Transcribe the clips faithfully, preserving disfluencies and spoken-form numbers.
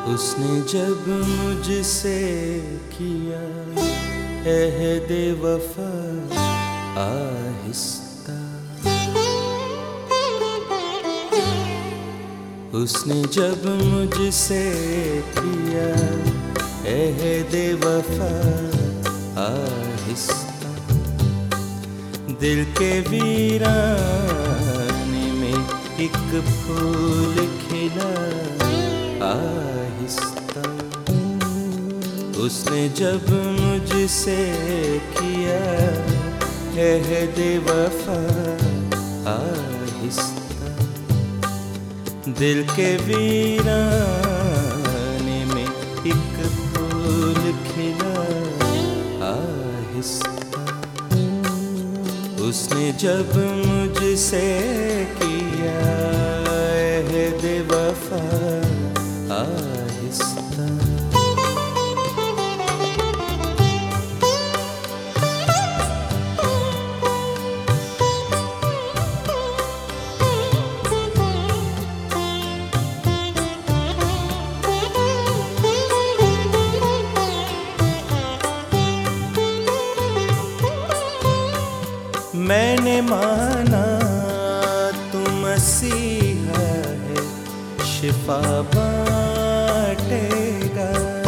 उसने जब मुझसे किया अहद वफा आहिस्ता, उसने जब मुझसे किया अहद वफा आहिस्ता, दिल के वीराने में एक फूल खिला आहिस्ता। उसने जब मुझसे किया अहद वफा आहिस्ता, दिल के वीराने में एक फूल खिला आहिस्ता। उसने जब मुझसे किया अहद वफा आहिस्ता। मैंने माना तू मसीहा है, शिफा बांटेगा।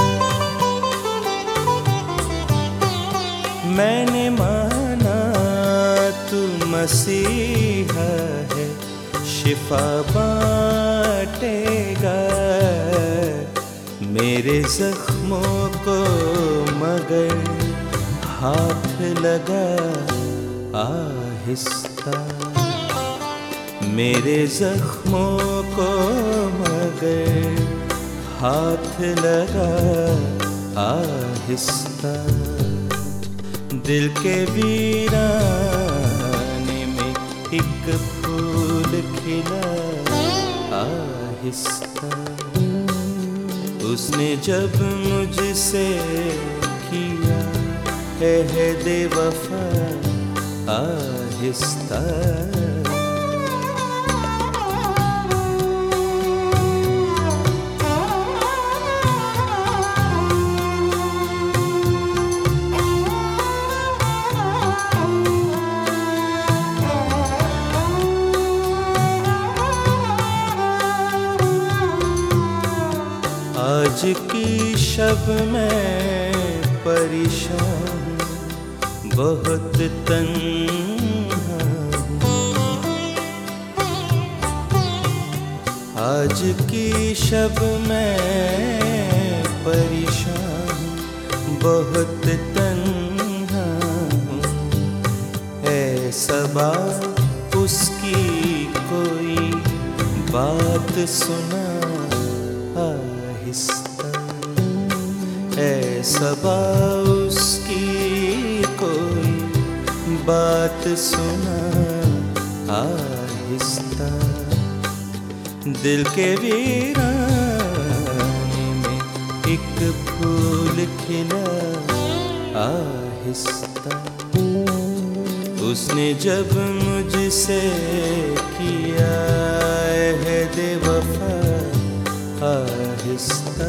मैंने माना तू मसीहा है, शिफा बांटेगा। मेरे जख्मों को मगर हाथ लगा आहिस्ता, मेरे जख्मों को मगर हाथ लगा आहिस्ता। दिल के वीराने में एक फूल खिला आहिस्ता। उसने जब मुझसे किया अहद वफा आहिस्ता। आज की शब में परेशान बहुत तन्हा हूँ। आज की शब में परेशान बहुत तन्हा हूँ। है सबा उसकी कोई बात सुना आहिस्ता, है सबा उसकी कोई बात सुना आहिस्ता। दिल के वीराने में एक फूल खिला आहिस्ता। उसने जब मुझसे किया अहद वफा आहिस्ता।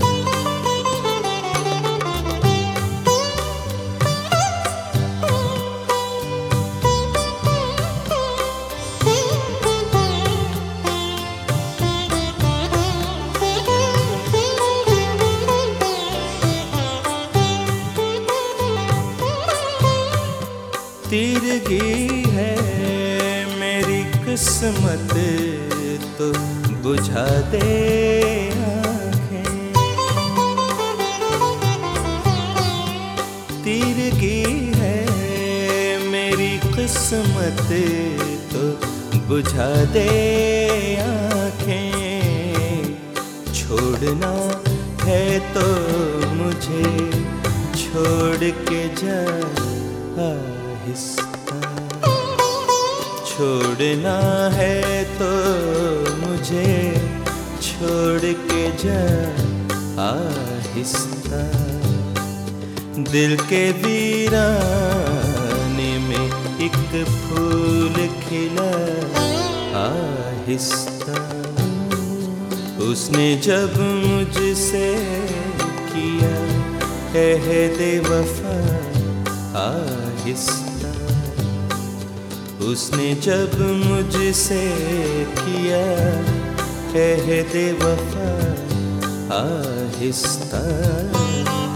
तीरगी है मेरी किस्मत तो बुझा दे आँखें। तीरगी है मेरी किस्मत तो बुझा दे आँखें। छोड़ना है तो मुझे छोड़ के जा आहिस्ता। छोड़ना है तो मुझे छोड़ के जा आहिस्ता। दिल के वीराने में एक फूल खिला आहिस्ता। उसने जब मुझसे किया अहद वफा आहिस्ता, उसने जब मुझसे किया अहद वफा आहिस्ता।